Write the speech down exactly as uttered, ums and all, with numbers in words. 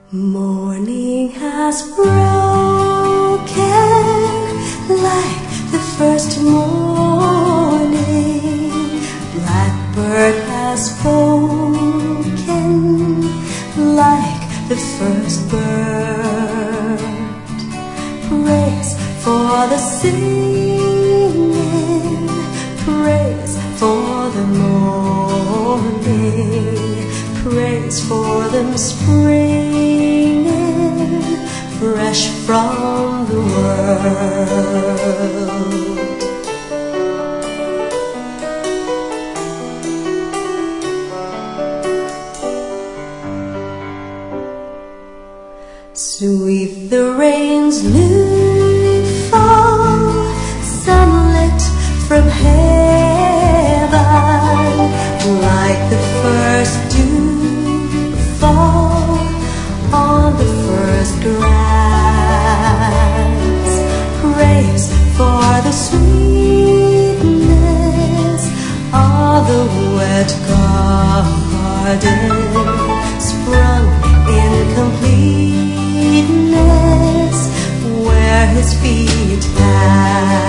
Morning has broken like the first morning. Blackbird has spoken like the first bird. Praise for the singing, praise for the morning, praise for them springing fresh from the world. Sweet the rain's new fall, sunlit from heaven, like the first dew fall on the first grass. Praise for the sweetness of the wet garden, sprung in completeness where his feet pass.